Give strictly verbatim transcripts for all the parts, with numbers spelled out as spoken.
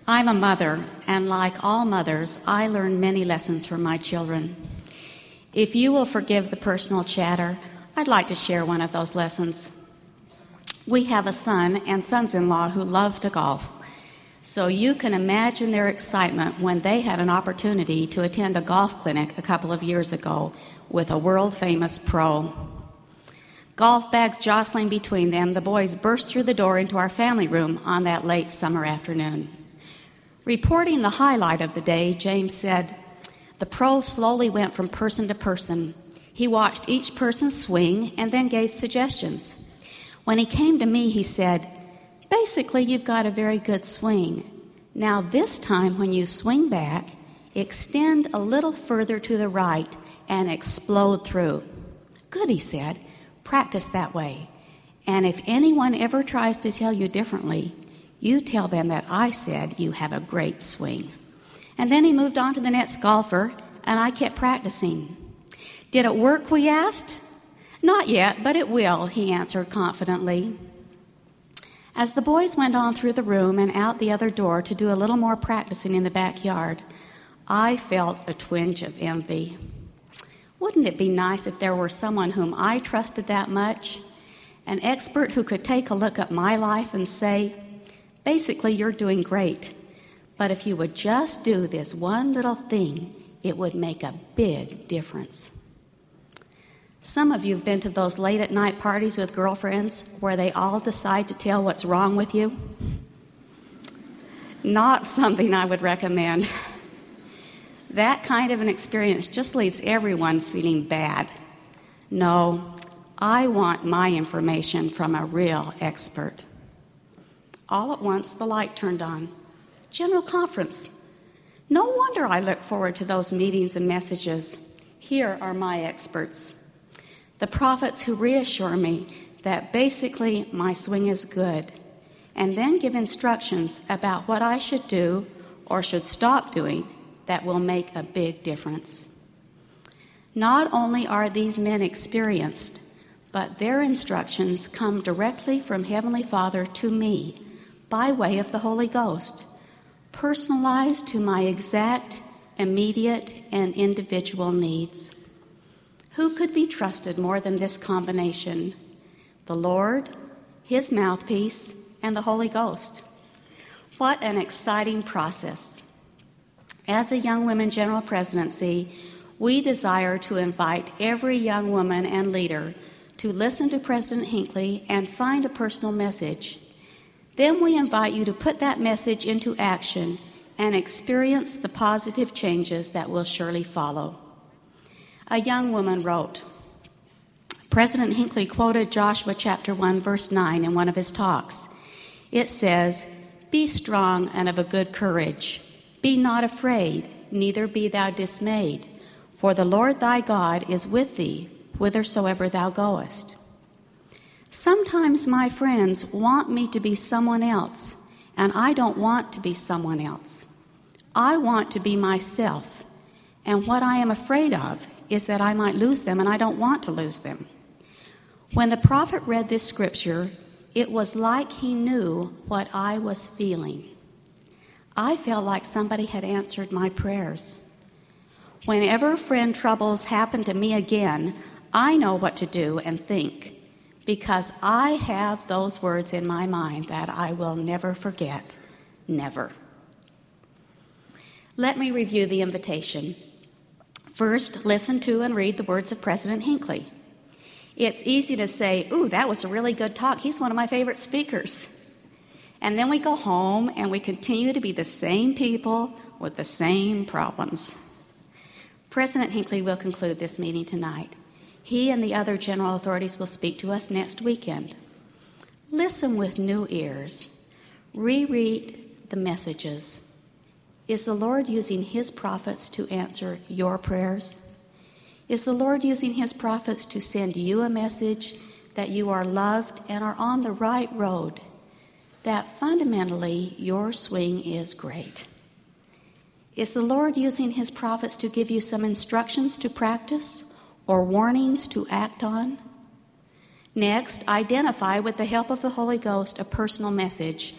I'm a mother, and like all mothers, I learn many lessons from my children. If you will forgive the personal chatter, I'd like to share one of those lessons. We have a son and sons-in-law who love to golf, so you can imagine their excitement when they had an opportunity to attend a golf clinic a couple of years ago with a world-famous pro. Golf bags jostling between them, the boys burst through the door into our family room on that late summer afternoon. Reporting the highlight of the day, James said, "The pro slowly went from person to person. He watched each person swing and then gave suggestions. When he came to me, he said, 'Basically, you've got a very good swing. Now this time when you swing back, extend a little further to the right and explode through.' Good," he said. "Practice that way. And if anyone ever tries to tell you differently, you tell them that I said you have a great swing." And then he moved on to the next golfer, and I kept practicing. "Did it work?" we asked. "Not yet, but it will," he answered confidently. As the boys went on through the room and out the other door to do a little more practicing in the backyard, I felt a twinge of envy. Wouldn't it be nice if there were someone whom I trusted that much, an expert who could take a look at my life and say, "Basically, you're doing great, but if you would just do this one little thing, it would make a big difference." Some of you have been to those late-at-night parties with girlfriends where they all decide to tell what's wrong with you. Not something I would recommend. That kind of an experience just leaves everyone feeling bad. No, I want my information from a real expert. All at once, the light turned on. General conference. No wonder I look forward to those meetings and messages. Here are my experts. The prophets who reassure me that basically my swing is good, and then give instructions about what I should do or should stop doing that will make a big difference. Not only are these men experienced, but their instructions come directly from Heavenly Father to me by way of the Holy Ghost, personalized to my exact, immediate, and individual needs. Who could be trusted more than this combination? The Lord, His mouthpiece, and the Holy Ghost. What an exciting process. As a Young Women General Presidency, we desire to invite every young woman and leader to listen to President Hinckley and find a personal message. Then we invite you to put that message into action and experience the positive changes that will surely follow. A young woman wrote, President Hinckley quoted Joshua chapter one, verse nine in one of his talks. It says, "Be strong and of a good courage. Be not afraid, neither be thou dismayed, for the Lord thy God is with thee whithersoever thou goest." Sometimes my friends want me to be someone else, and I don't want to be someone else. I want to be myself, and what I am afraid of is that I might lose them, and I don't want to lose them. When the prophet read this scripture, it was like he knew what I was feeling. I felt like somebody had answered my prayers. Whenever friend troubles happen to me again, I know what to do and think, because I have those words in my mind that I will never forget, never. Let me review the invitation. First, listen to and read the words of President Hinckley. It's easy to say, "Ooh, that was a really good talk. He's one of my favorite speakers." And then we go home and we continue to be the same people with the same problems. President Hinckley will conclude this meeting tonight. He and the other general authorities will speak to us next weekend. Listen with new ears. Reread the messages. Is the Lord using His prophets to answer your prayers? Is the Lord using His prophets to send you a message that you are loved and are on the right road, that fundamentally your swing is great? Is the Lord using His prophets to give you some instructions to practice or warnings to act on? Next, identify with the help of the Holy Ghost a personal message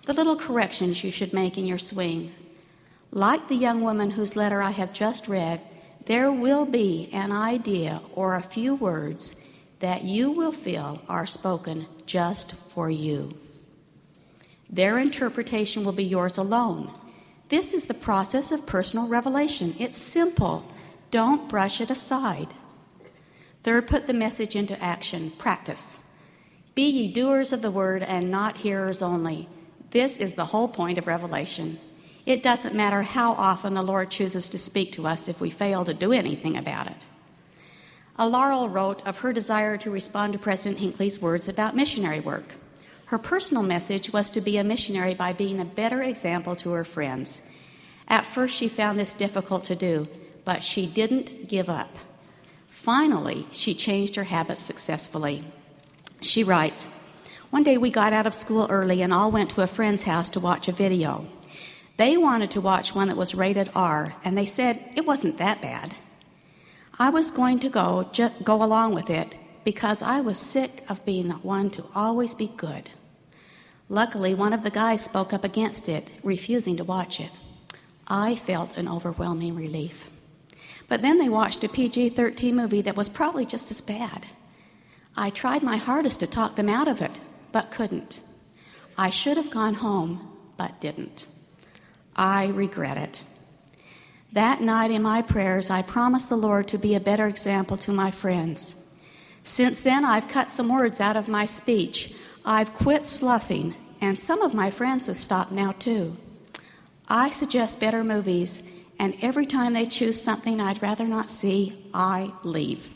the little corrections you should make in your swing. Like the young woman whose letter I have just read, there will be an idea or a few words that you will feel are spoken just for you. Their interpretation will be yours alone. This is the process of personal revelation. It's simple. Don't brush it aside. Third, put the message into action. Practice. Be ye doers of the word and not hearers only. This is the whole point of revelation. It doesn't matter how often the Lord chooses to speak to us if we fail to do anything about it. A Laurel wrote of her desire to respond to President Hinckley's words about missionary work. Her personal message was to be a missionary by being a better example to her friends. At first, she found this difficult to do, but she didn't give up. Finally, she changed her habits successfully. She writes, "One day we got out of school early and all went to a friend's house to watch a video. They wanted to watch one that was rated R, and they said it wasn't that bad. I was going to go, ju- go along with it because I was sick of being the one to always be good. Luckily, one of the guys spoke up against it, refusing to watch it. I felt an overwhelming relief. But then they watched a P G thirteen movie that was probably just as bad. I tried my hardest to talk them out of it, but couldn't. I should have gone home, but didn't. I regret it. That night in my prayers, I promised the Lord to be a better example to my friends. Since then, I've cut some words out of my speech. I've quit sloughing, and some of my friends have stopped now, too. I suggest better movies, and every time they choose something I'd rather not see, I leave.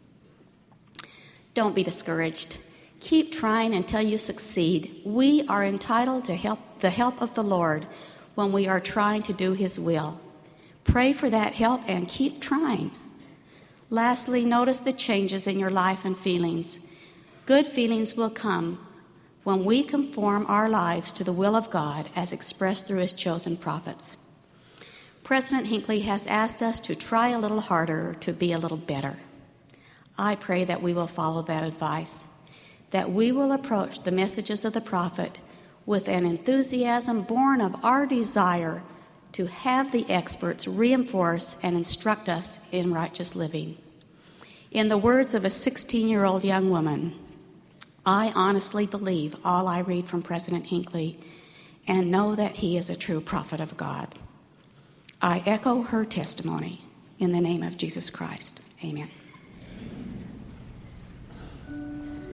Don't be discouraged. Keep trying until you succeed. We are entitled to help the help of the Lord when we are trying to do His will. Pray for that help and keep trying. Lastly, notice the changes in your life and feelings. Good feelings will come when we conform our lives to the will of God as expressed through His chosen prophets. President Hinckley has asked us to try a little harder to be a little better. I pray that we will follow that advice, that we will approach the messages of the prophet with an enthusiasm born of our desire to have the experts reinforce and instruct us in righteous living. In the words of a sixteen-year-old young woman, I honestly believe all I read from President Hinckley and know that he is a true prophet of God. I echo her testimony in the name of Jesus Christ. Amen.